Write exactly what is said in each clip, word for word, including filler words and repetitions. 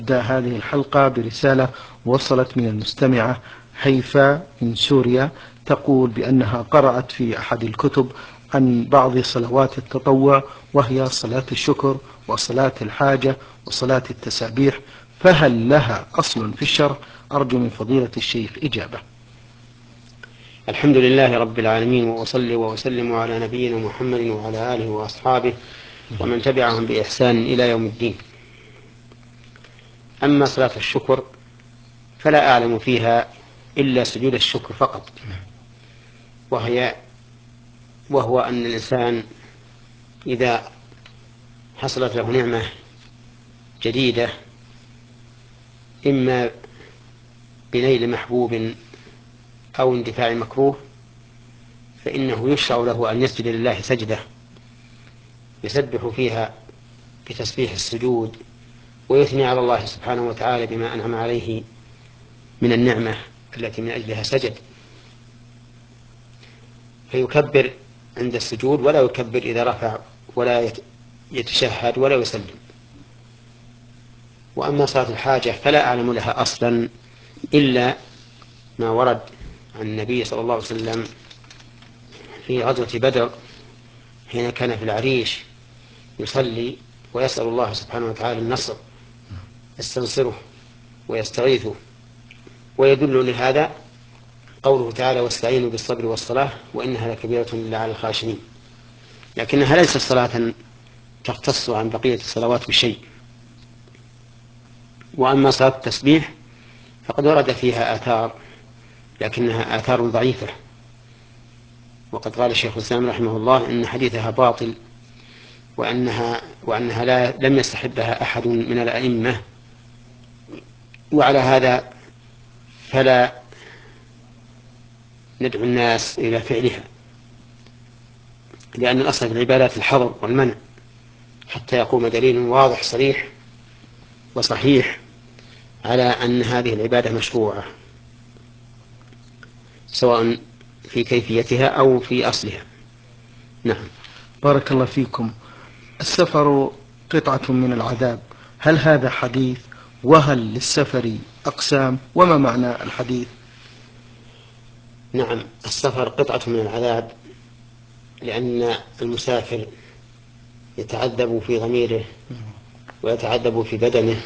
نبدأ هذه الحلقة برسالة وصلت من المستمعة هيفا من سوريا، تقول بأنها قرأت في أحد الكتب عن بعض صلوات التطوع، وهي صلاة الشكر وصلاة الحاجة وصلاة التسابيح، فهل لها أصل في الشرع؟ أرجو من فضيلة الشيخ إجابة. الحمد لله رب العالمين، وأصلي وأسلم على نبينا محمد وعلى آله وأصحابه ومن تبعهم بإحسان إلى يوم الدين. أما صلاة الشكر فلا أعلم فيها إلا سجود الشكر فقط، وهي وهو أن الإنسان إذا حصلت له نعمة جديدة، إما بنيل محبوب أو اندفاع مكروه، فإنه يشرع له أن يسجد لله سجدة يسبح فيها بتسبيح السجود، ويثني على الله سبحانه وتعالى بما أنعم عليه من النعمة التي من أجلها سجد، فيكبر عند السجود ولا يكبر إذا رفع، ولا يتشهد ولا يسلم. وأما صلاة الحاجة فلا أعلم لها أصلا إلا ما ورد عن النبي صلى الله عليه وسلم في غزوة بدر حين كان في العريش يصلي ويسأل الله سبحانه وتعالى النصر، يستنصره ويستغيثه. ويدل لهذا قوله تعالى: واستعينوا بالصبر والصلاة وإنها لكبيرة إلا على الخاشعين، لكنها ليست صلاة تختص عن بقية الصلوات بشيء. وأما صلاة التسبيح فقد ورد فيها آثار، لكنها آثار ضعيفة، وقد قال الشيخ الإسلام رحمه الله إن حديثها باطل، وأنها, وأنها لا لم يستحبها أحد من الأئمة. وعلى هذا فلا ندعو الناس إلى فعلها، لأن الأصل في العبادات الحظر والمنع حتى يقوم دليل واضح صريح وصحيح على أن هذه العبادة مشروعة، سواء في كيفيتها أو في أصلها. نعم. بارك الله فيكم. السفر قطعة من العذاب، هل هذا حديث؟ وهل للسفر أقسام؟ وما معنى الحديث؟ نعم، السفر قطعة من العذاب، لأن المسافر يتعذب في ضميره ويتعذب في بدنه،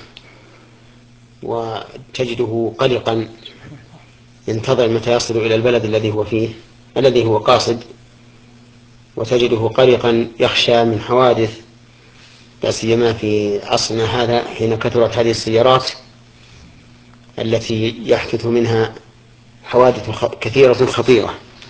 وتجده قلقا ينتظر متى يصل إلى البلد الذي هو فيه الذي هو قاصد، وتجده قلقا يخشى من حوادث، لا سيما في عصرنا هذا حين كثرت هذه السيارات التي يحدث منها حوادث كثيرة خطيرة.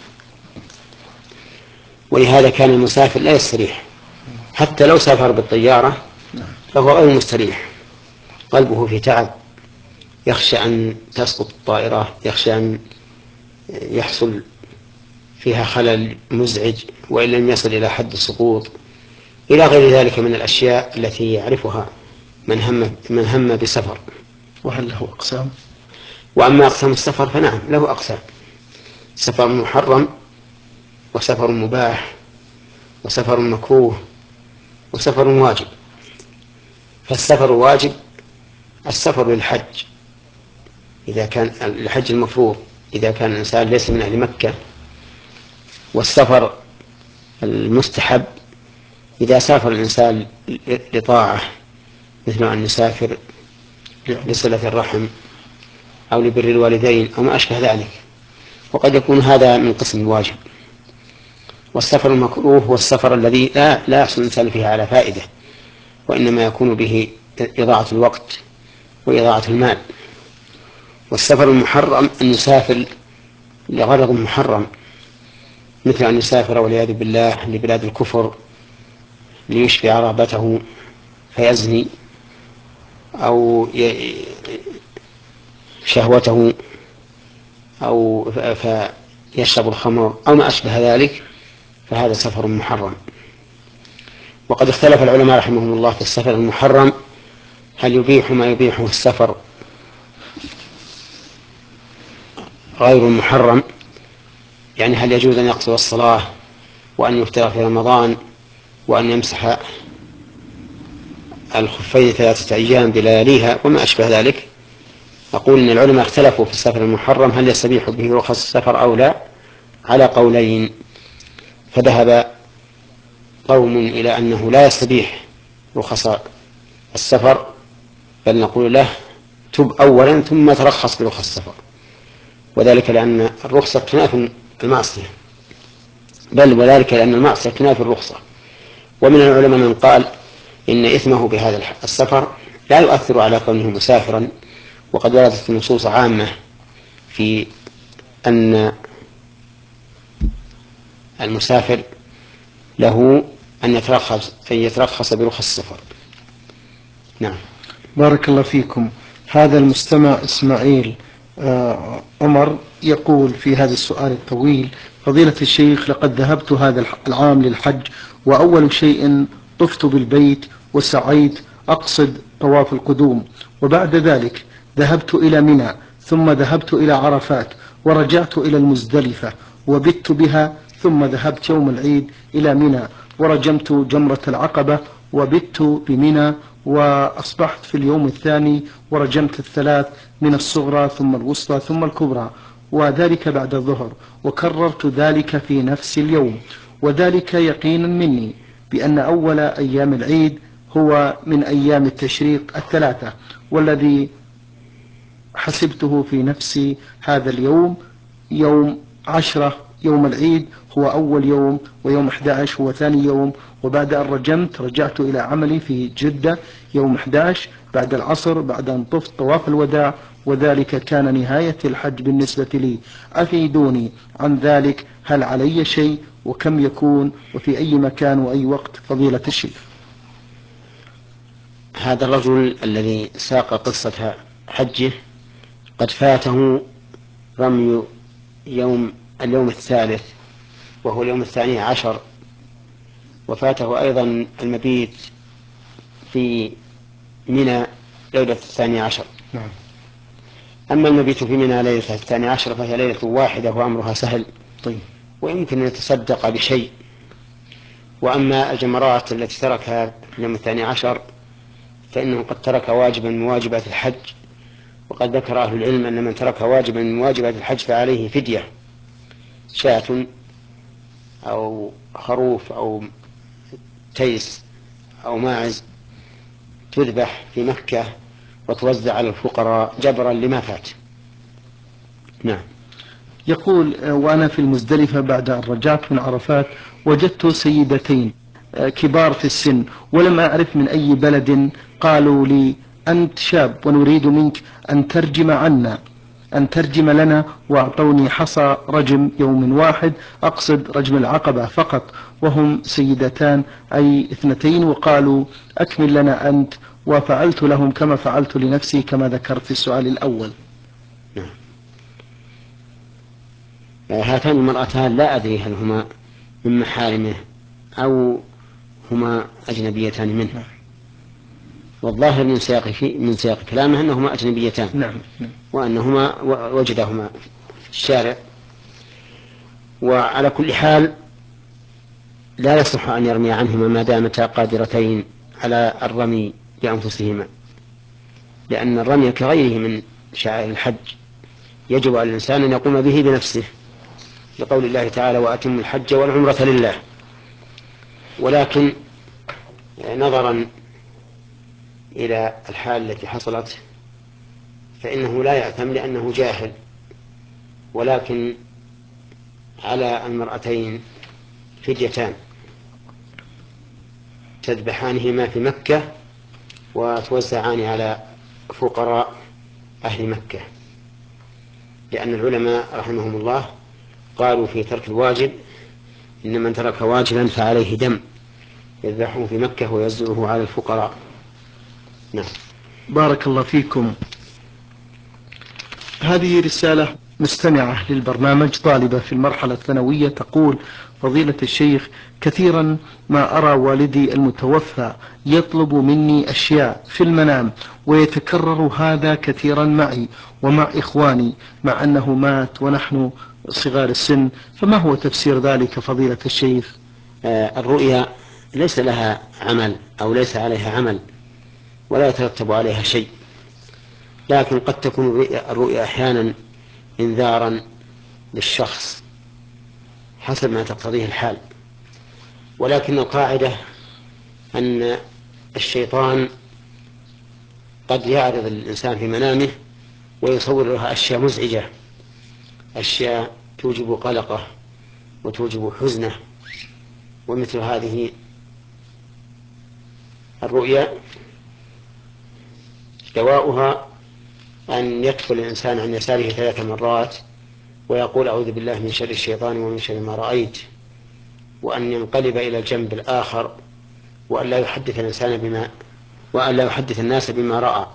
ولهذا كان المسافر لا يستريح، حتى لو سافر بالطيارة فهو غير مستريح، قلبه في تعب، يخشى أن تسقط الطائرة، يخشى أن يحصل فيها خلل مزعج وإن لم يصل إلى حد السقوط، إلى غير ذلك من الأشياء التي يعرفها من هم, من هم بسفر. وهل له أقسام؟ وأما أقسام السفر فنعم له أقسام: سفر محرم، وسفر مباح، وسفر مكروه، وسفر واجب. فالسفر واجب السفر للحج إذا كان الحج المفروض إذا كان الإنسان ليس من أهل مكة، والسفر المستحب إذا سافر الإنسان لطاعة، مثل أن يسافر لصلة الرحم أو لبر الوالدين أو ما أشبه ذلك، وقد يكون هذا من قسم الواجب. والسفر المكروه هو السفر الذي لا, لا يحصل الإنسان فيه على فائدة، وإنما يكون به إضاعة الوقت وإضاعة المال. والسفر المحرم أن يسافر لغرض محرم، مثل أن يسافر والعياذ بالله لبلاد الكفر ليشبع رغبته فيزني، أو شهوته، أو فيشرب الخمر أو ما أشبه ذلك، فهذا سفر محرم. وقد اختلف العلماء رحمهم الله في السفر المحرم، هل يبيح ما يبيحه السفر غير المحرم؟ يعني هل يجوز أن يقصر الصلاة وأن يفطر في رمضان وأن يمسح الخفين ثلاثة أيام بلياليها وما أشبه ذلك، أقول أن العلماء اختلفوا في السفر المحرم هل يستبيح به رخص السفر أو لا، على قولين. فذهب قوم إلى أنه لا يستبيح رخص السفر، بل نقول له تب أولا ثم ترخص برخص السفر، وذلك لأن الرخصة تنافي المعصية، بل وذلك لأن المعصية تنافي الرخصة. ومن العلماء من قال إن إثمه بهذا السفر لا يؤثر على كونه مسافرا، وقد وردت نصوص عامة في أن المسافر له أن يترخص, أن يترخص برخص السفر. نعم. بارك الله فيكم. هذا المستمع إسماعيل آه عمر يقول في هذا السؤال الطويل: فضيلة الشيخ، لقد ذهبت هذا العام للحج، وأول شيء طفت بالبيت وسعيت أقصد طواف القدوم، وبعد ذلك ذهبت إلى منى، ثم ذهبت إلى عرفات، ورجعت إلى المزدلفة وبت بها، ثم ذهبت يوم العيد إلى منى ورجمت جمرة العقبة وبت بمنى، وأصبحت في اليوم الثاني ورجمت الثلاث من الصغرى ثم الوسطى ثم الكبرى، وذلك بعد الظهر، وكررت ذلك في نفس اليوم، وذلك يقينا مني بأن أول أيام العيد هو من أيام التشريق الثلاثة، والذي حسبته في نفسي هذا اليوم يوم عشرة يوم العيد هو أول يوم، ويوم أحد عشر هو ثاني يوم، وبعد أن رجمت رجعت إلى عملي في جدة يوم أحد عشر بعد العصر بعد أن طفت طواف الوداع، وذلك كان نهاية الحج بالنسبة لي. أفيدوني عن ذلك، هل علي شيء، وكم يكون، وفي أي مكان وأي وقت فضيلة الشيخ؟ هذا الرجل الذي ساق قصة حجه قد فاته رمي يوم اليوم الثالث وهو اليوم الثاني عشر، وفاته أيضا المبيت في منى ليلة الثاني عشر. نعم. أما المبيت في منى ليلة الثاني عشر فهي ليلة واحدة وأمرها سهل، طيب. ويمكن أن يتصدق بشيء. وأما الجمرات التي تركها في اليوم الثاني عشر فإنه قد ترك واجبا من واجبات الحج، وقد ذكر أهل العلم أن من ترك واجبا من واجبات الحج فعليه فدية، شاة أو خروف أو تيس أو ماعز تذبح في مكة وتوزع على الفقراء جبرا لما فات. نعم. يقول: وأنا في المزدلفة بعد أن رجعت من عرفات وجدت سيدتين كبار في السن ولم أعرف من أي بلد، قالوا لي: أنت شاب ونريد منك أن ترجم عنا أن ترجم لنا، وأعطوني حصى رجم يوم واحد، أقصد رجم العقبة فقط، وهم سيدتان أي اثنتين، وقالوا: أكمل لنا أنت، وفعلت لهم كما فعلت لنفسي كما ذكرت في السؤال الأول. نعم. هاتان المرأتان لا أدري هل هما من محارمه أو هما أجنبيتان منه، والظاهر من سياق من سياق كلامه أنهما أجنبيتان. نعم. وأنهما وجدهما في الشارع. وعلى كل حال لا يصح أن يرمي عنهما ما دامتا قادرتين على الرمي بأنفسهما، لأن الرمي كغيره من شعائر الحج يجب على الإنسان أن يقوم به بنفسه، لقول الله تعالى: وأتموا الحج والعمرة لله. ولكن نظرا إلى الحال التي حصلت فإنه لا يأثم لأنه جاهل، ولكن على المرأتين فديتان تذبحانهما في مكة وتوزعان على فقراء أهل مكة، لأن العلماء رحمهم الله قالوا في ترك الواجب: إن من ترك واجبا فعليه دم، يذبحه في مكة ويوزعه على الفقراء. نعم. بارك الله فيكم. هذه رسالة مستمعة للبرنامج، طالبة في المرحلة الثانوية، تقول: فضيلة الشيخ، كثيرا ما أرى والدي المتوفى يطلب مني أشياء في المنام، ويتكرر هذا كثيرا معي ومع إخواني، مع أنه مات ونحن صغار السن، فما هو تفسير ذلك فضيلة الشيخ؟ آه الرؤيا ليس لها عمل أو ليس عليها عمل ولا يترتب عليها شيء، لكن قد تكون الرؤيا أحيانا إنذارا للشخص حسب ما تقتضيه الحال. ولكن القاعدة أن الشيطان قد يعرض الإنسان في منامه ويصور له أشياء مزعجة، أشياء توجب قلقه وتوجب حزنه، ومثل هذه الرؤيا دواؤها أن يدخل الإنسان عن يساره ثلاث مرات ويقول أعوذ بالله من شر الشيطان ومن شر ما رأيت، وأن ينقلب إلى الجنب الآخر، وأن لا يحدث الإنسان بما وأن لا يحدث الناس بما رأى،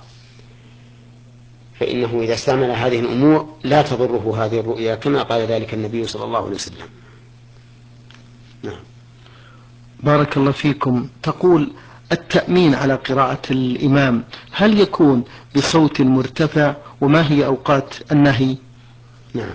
فإنه إذا استعمل هذه الأمور لا تضره هذه الرؤيا، كما قال ذلك النبي صلى الله عليه وسلم. نعم. بارك الله فيكم. تقول التأمين على قراءة الإمام هل يكون بصوت مرتفع، وما هي أوقات النهي؟ نعم،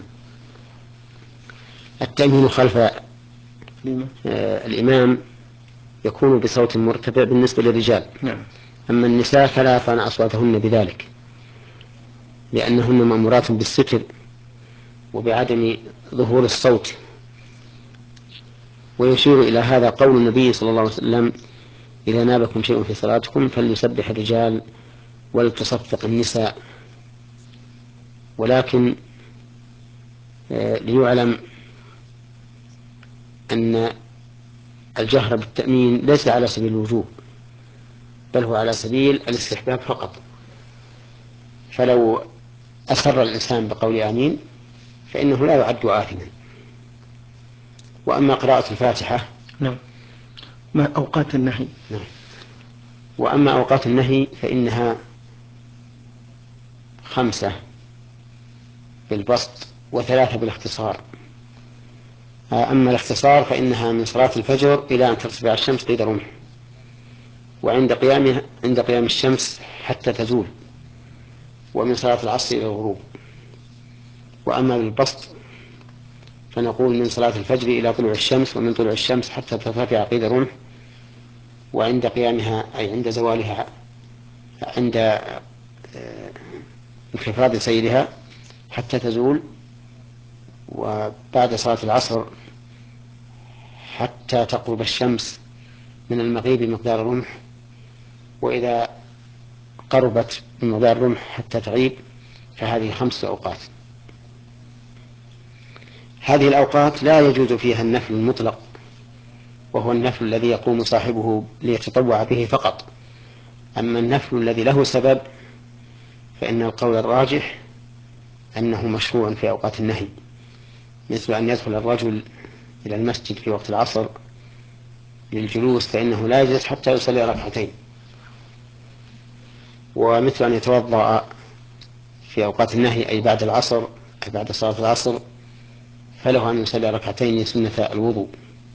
التأمين خلف آه الإمام يكون بصوت مرتفع بالنسبة للرجال. نعم. أما النساء فلا يرفعن أصواتهن بذلك، لأنهن مأمورات بالستر وبعدم ظهور الصوت. ويشير إلى هذا قول النبي صلى الله عليه وسلم إذا نابكم شيء في صلاتكم فليسبح الرجال ولتصفق النساء. ولكن آه ليعلم أن الجهر بالتأمين ليس على سبيل الوجوب، بل هو على سبيل الاستحباب فقط. فلو أسر الإنسان بقول آمين فإنه لا يعد آثما. وأما قراءة الفاتحة نعم. ما أوقات النهي؟ نعم. وأما أوقات النهي فإنها خمسة بالبسط وثلاثة بالاختصار. أما الاختصار فإنها من صلاة الفجر إلى أن ترتفع الشمس قيد رمح، وعند قيامها عند قيام الشمس حتى تزول، ومن صلاة العصر إلى الغروب. وأما بالبسط فنقول من صلاة الفجر إلى طلوع الشمس، ومن طلوع الشمس حتى ترتفع قيد رمح، وعند قيامها أي عند زوالها عند انخفاض سيرها حتى تزول، وبعد صلاة العصر حتى تقرب الشمس من المغيب مقدار رمح، وإذا قربت من مقدار رمح حتى تغيب، فهذه خمس أوقات. هذه الأوقات لا يجوز فيها النفل المطلق، وهو النفل الذي يقوم صاحبه ليتطوع به فقط. أما النفل الذي له سبب فإن القول الراجح أنه مشروع في أوقات النهي، مثل أن يدخل الرجل إلى المسجد في وقت العصر للجلوس فإنه لا يجلس حتى يصلي ركعتين، ومثل أن يتوضأ في أوقات النهي أي بعد العصر أي بعد صلاة العصر فله أن يصلي ركعتين سنة الوضوء.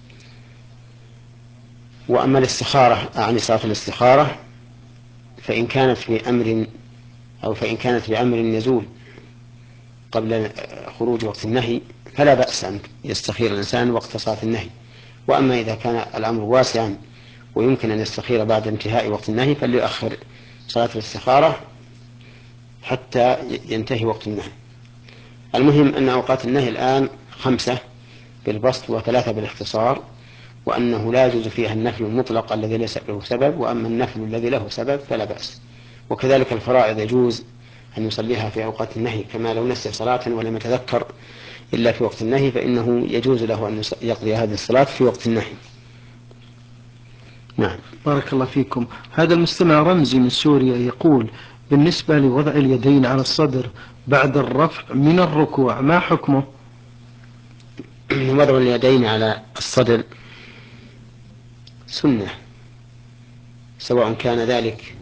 وأما الاستخارة عن صلاة الاستخارة فإن كانت في أمر أو فإن كانت بأمر يزول قبل خروج وقت النهي فلا بأس أن يستخير الإنسان وقت صلاة النهي. وأما إذا كان الأمر واسعا ويمكن أن يستخير بعد انتهاء وقت النهي فليؤخر صلاة الاستخارة حتى ينتهي وقت النهي. المهم أن أوقات النهي الآن خمسة بالبسط وثلاثة بالاختصار، وأنه لا يجوز فيها النفل المطلق الذي ليس له سبب، وأما النفل الذي له سبب فلا بأس. وكذلك الفرائض يجوز أن يصليها في أوقات النهي، كما لو نسي صلاة ولم يتذكر إلا في وقت النهي فإنه يجوز له أن يقضي هذه الصلاة في وقت النهي. نعم. بارك الله فيكم. هذا المستمع رمزي من سوريا يقول بالنسبة لوضع اليدين على الصدر بعد الرفع من الركوع ما حكمه؟ وضع اليدين على الصدر سنة، سواء كان ذلك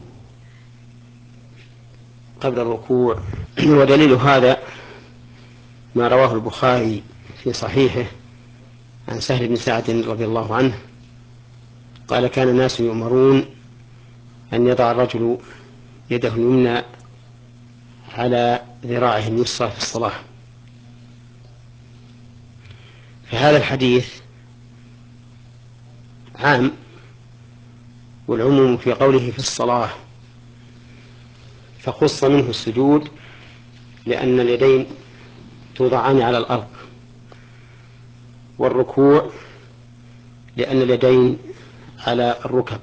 قبل الركوع. ودليل هذا ما رواه البخاري في صحيحه عن سهل بن سعد رضي الله عنه قال كان الناس يؤمرون أن يضع الرجل يده اليمنى على ذراعه اليسرى في الصلاة. فهذا الحديث عام، والعموم في قوله في الصلاة فخص منه السجود لأن اليدين توضعان على الأرض، والركوع لأن اليدين على الركب،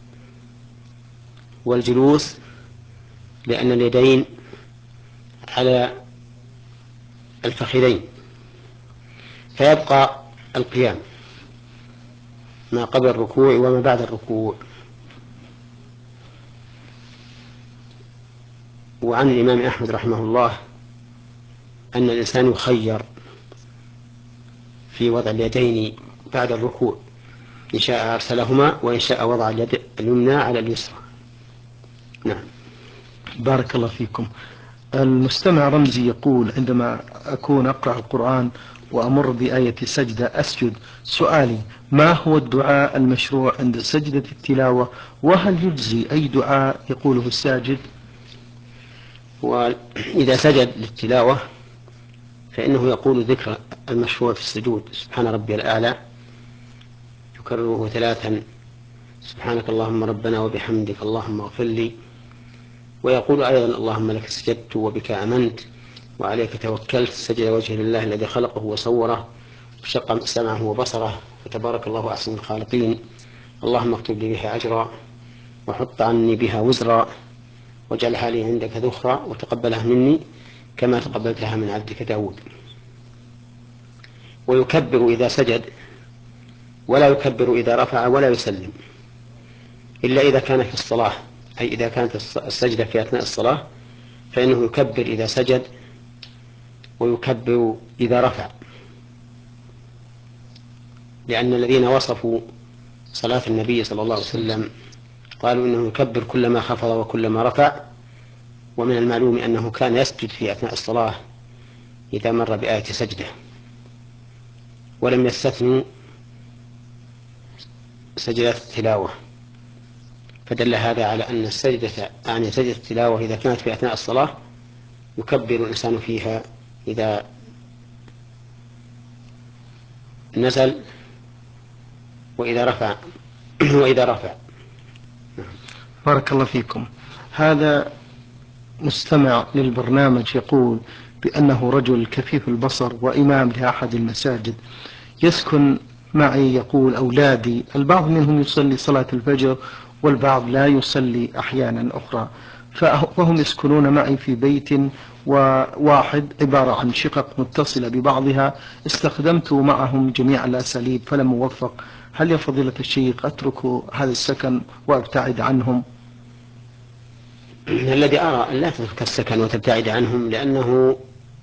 والجلوس لأن اليدين على الفخذين، فيبقى القيام ما قبل الركوع وما بعد الركوع. وعن الإمام أحمد رحمه الله أن الإنسان يخير في وضع اليدين بعد الركوع، إن شاء أرسلهما وإن شاء وضع اليد اليمنى على اليسرى. نعم. بارك الله فيكم. المستمع رمزي يقول: عندما أكون أقرأ القرآن وأمر بآية سجدة أسجد، سؤالي: ما هو الدعاء المشروع عند سجدة التلاوة؟ وهل يجزي أي دعاء يقوله الساجد؟ وإذا سجد للتلاوة فإنه يقول ذكر المشروع في السجود: سبحان ربي الأعلى، يكرره ثلاثا: سبحانك اللهم ربنا وبحمدك اللهم اغفر لي. ويقول أيضا: اللهم لك سجدت وبك آمنت وعليك توكلت، سجد وجه لله الذي خلقه وصوره وشق سمعه وبصره، فتبارك الله أحسن الخالقين. اللهم اكتب لي بها أجرا وحط عني بها وزرا واجعلها لي عندك ذخرا وتقبلها مني كما تقبلتها من عبدك داود. ويكبر إذا سجد ولا يكبر إذا رفع ولا يسلم، إلا إذا كان في الصلاة، أي إذا كانت السجدة في أثناء الصلاة فإنه يكبر إذا سجد ويكبر إذا رفع، لأن الذين وصفوا صلاة النبي صلى الله عليه وسلم قالوا إنه يكبر كلما خفض وكلما رفع. ومن المعلوم أنه كان يسجد في أثناء الصلاة إذا مر بآية سجدة، ولم يستثنوا سجدة التلاوة، فدل هذا على أن السجدة يعني سجدة التلاوة إذا كانت في أثناء الصلاة يكبر الإنسان فيها إذا نزل وإذا رفع وإذا رفع. بارك الله فيكم. هذا مستمع للبرنامج يقول بأنه رجل كفيف البصر وإمام لأحد المساجد، يسكن معي، يقول: أولادي البعض منهم يصلي صلاة الفجر والبعض لا يصلي أحيانا أخرى، فهم يسكنون معي في بيت واحد عبارة عن شقق متصلة ببعضها، استخدمت معهم جميع الأساليب فلم أوفق. هل يا فضيلة الشيخ أترك هذا السكن وأبتعد عنهم؟ الذي أرى أن لا تترك السكن وتبتعد عنهم، لأنه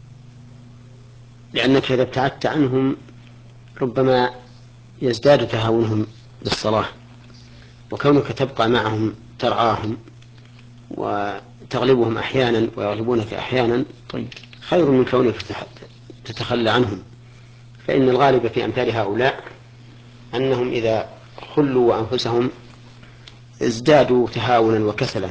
لأنك إذا ابتعدت عنهم ربما يزداد تهاونهم بالصلاة، وكونك تبقى معهم ترعاهم وتغلبهم أحيانا ويغلبونك أحيانا خير من كونك تتخلى عنهم. فإن الغالب في أمثال هؤلاء أنهم إذا خلوا أنفسهم ازدادوا تهاونا وكسلا،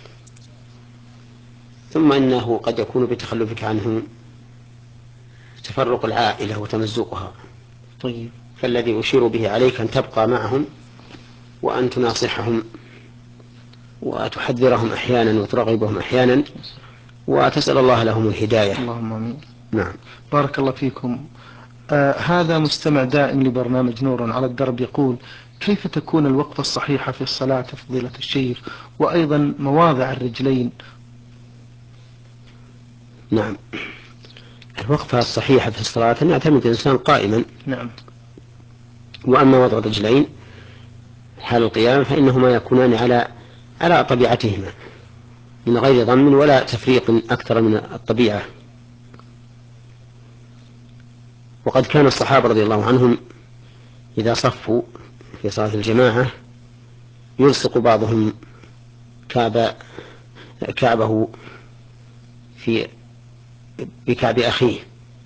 ثم إنه قد يكون بتخلفك عنهم تفرق العائلة وتمزقها. طيب. فالذي أشير به عليك أن تبقى معهم وأن تناصحهم وتحذرهم أحيانا وترغبهم أحيانا وتسأل الله لهم الهداية. اللهم آمين. نعم. بارك الله فيكم. آه هذا مستمع دائم لبرنامج نور على الدرب يقول: كيف تكون الوقفة الصحيحة في الصلاة فضيلة الشيخ؟ وأيضا مواضع الرجلين. نعم، الوقفة الصحيحة في الصلاة أن يعتمد الإنسان قائما. نعم. وأما وضع الرجلين حال القيام فإنهما يكونان على على طبيعتهما من غير ضم ولا تفريق أكثر من الطبيعة. وقد كان الصحابة رضي الله عنهم إذا صفوا في صلاة الجماعة يلصق بعضهم كعب كعبه في بكعب أخيه،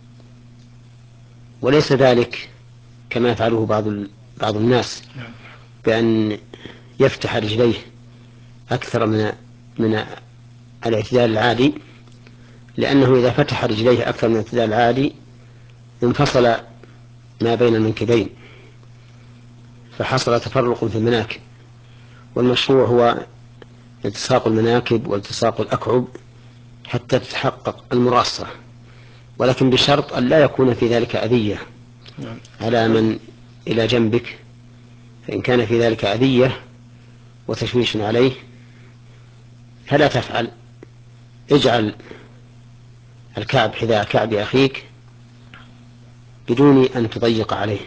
وليس ذلك كما يفعله بعض بعض الناس بأن يفتح رجليه أكثر من من الاعتدال العادي، لأنه إذا فتح رجليه أكثر من الاعتدال العادي انفصل ما بين المنكبين فحصل تفرق في المناكب. والمشروع هو التصاق المناكب والتصاق الأكعب حتى تتحقق المراصة، ولكن بشرط أن لا يكون في ذلك أذية على من إلى جنبك. فإن كان في ذلك أذية وتشويش عليه فلا تفعل، اجعل الكعب حذاء كعب أخيك بدون أن تضيق عليه،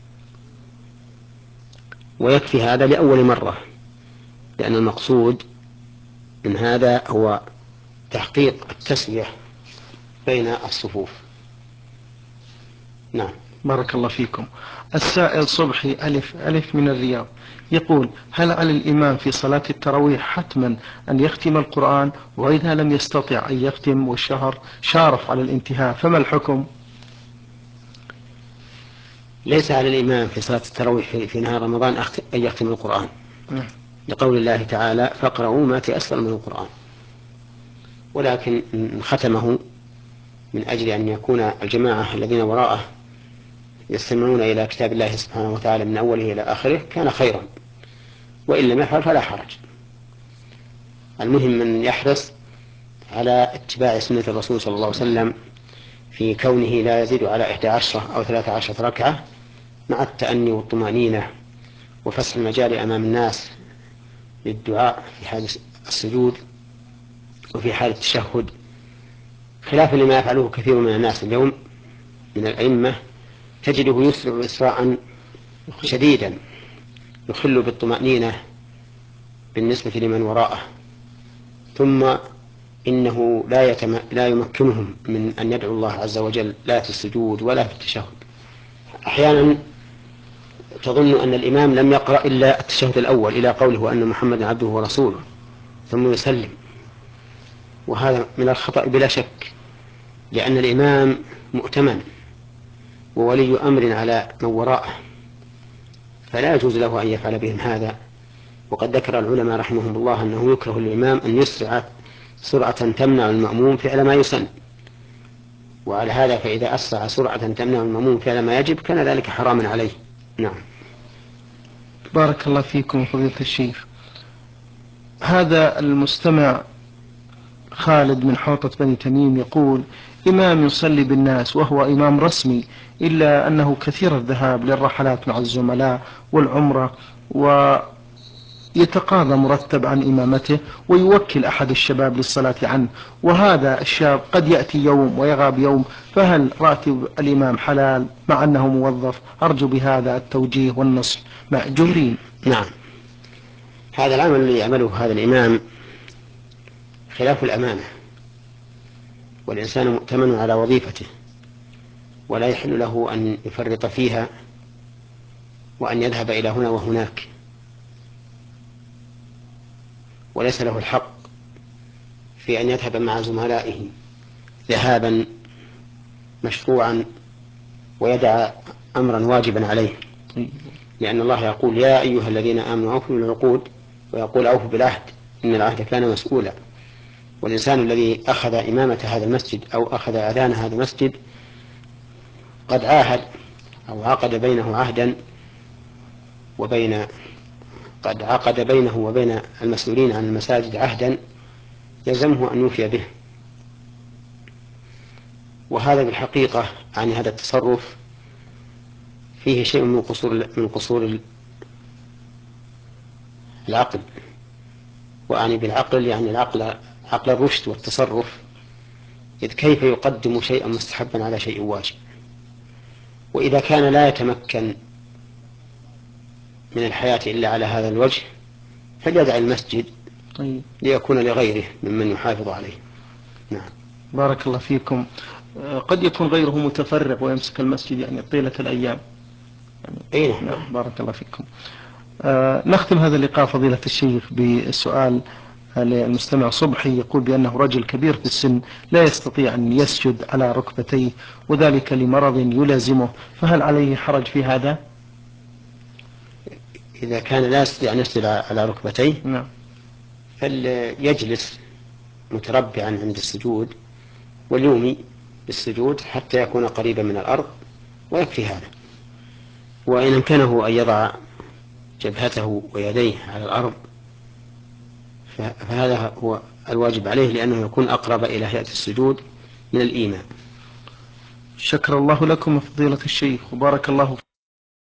ويكفي هذا لأول مرة، لأن المقصود من هذا هو تحقيق التسوية بين الصفوف. نعم. بارك الله فيكم. السائل صبحي ألف ألف من الرياض يقول: هل على الإمام في صلاة التراويح حتما أن يختم القرآن، وإذا لم يستطع أن يختم والشهر شارف على الانتهاء فما الحكم؟ ليس على الإمام في صلاة التراويح في نهار رمضان أن يختم القرآن، لقول الله تعالى: فاقرؤوا ما تيسر من القرآن، ولكن ختمه من أجل أن يكون الجماعة الذين وراءه يستمعون إلى كتاب الله سبحانه وتعالى من أوله إلى آخره كان خيرا، وإن لم يفعل فلا حرج. المهم من يحرص على اتباع سنة الرسول صلى الله عليه وسلم في كونه لا يزيد على إحدى عشرة أو ثلاثة عشرة ركعة، مع التأني والطمأنينة وفسح المجال أمام الناس للدعاء في حال السجود وفي حال التشهد، خلافا لما يفعله كثير من الناس اليوم من الأئمة، تجده يسرع إسراعا شديدا يخل بالطمأنينة بالنسبة لمن وراءه، ثم إنه لا, يتم... لا يمكنهم من أن يدعو الله عز وجل لا في السجود ولا في التشهد. أحيانا تظن أن الإمام لم يقرأ إلا التشهد الأول إلى قوله أن محمد عبده ورسوله ثم يسلم، وهذا من الخطأ بلا شك، لأن الإمام مؤتمن وولي أمر على من وراءه، فلا يجوز له أن يفعل بهم هذا. وقد ذكر العلماء رحمهم الله أنه يكره للإمام أن يسرع سرعة تمنع المأموم فعل ما يسن، وعلى هذا فإذا أسرع سرعة تمنع المأموم فعل ما يجب كان ذلك حراما عليه. نعم. بارك الله فيكم فضيلة الشيخ. هذا المستمع خالد من حوطة بني تميم يقول: إمام يصلي بالناس وهو إمام رسمي، إلا أنه كثير الذهاب للرحلات مع الزملاء والعمرة، ويتقاضى مرتب عن إمامته ويوكل أحد الشباب للصلاة عنه، وهذا الشاب قد يأتي يوم ويغاب يوم، فهل راتب الإمام حلال مع أنه موظف؟ أرجو بهذا التوجيه والنصح مأجورين. نعم. هذا العمل الذي يعمله هذا الإمام خلاف الأمانة، والإنسان مؤتمن على وظيفته ولا يحل له أن يفرط فيها وأن يذهب إلى هنا وهناك، وليس له الحق في أن يذهب مع زملائه ذهابا مشروعا ويدع أمرا واجبا عليه، لأن الله يقول: يا أيها الذين آمنوا أوفوا بالعقود، ويقول: أوفوا بالعهد إن العهد كان مسؤولا. والإنسان الذي أخذ إمامة هذا المسجد أو أخذ أذان هذا المسجد قد عاهد أو عقد بينه عهدا وبين قد عقد بينه وبين المسؤولين عن المساجد عهدا يلزمه أن يوفي به. وهذا بالحقيقة عن هذا التصرف فيه شيء من قصور من قصور العقل، وأعني بالعقل يعني العقل عقل الرشد والتصرف، إذ كيف يقدم شيئا مستحبا على شيء واجب؟ وإذا كان لا يتمكن من الحياة إلا على هذا الوجه فليدع المسجد ليكون لغيره ممن يحافظ عليه. نعم. بارك الله فيكم. قد يكون غيره متفرغ ويمسك المسجد يعني طيلة الأيام يعني. أيه. نعم. بارك الله فيكم. آه نختم هذا اللقاء فضيلة الشيخ بالسؤال للمستمع صبحي، يقول بأنه رجل كبير في السن لا يستطيع أن يسجد على ركبتيه وذلك لمرض يلازمه، فهل عليه حرج في هذا؟ إذا كان لا يستطيع أن يسجد على ركبتيه نعم. فليجلس متربعا عند السجود وليومي بالسجود حتى يكون قريبا من الأرض ويكفي هذا. وإن أمكنه أن يضع جبهته ويديه على الأرض فهذا هو الواجب عليه، لأنه يكون أقرب إلى هيئة السجود من الإيمان. شكر الله لكم فضيلة الشيخ وبارك الله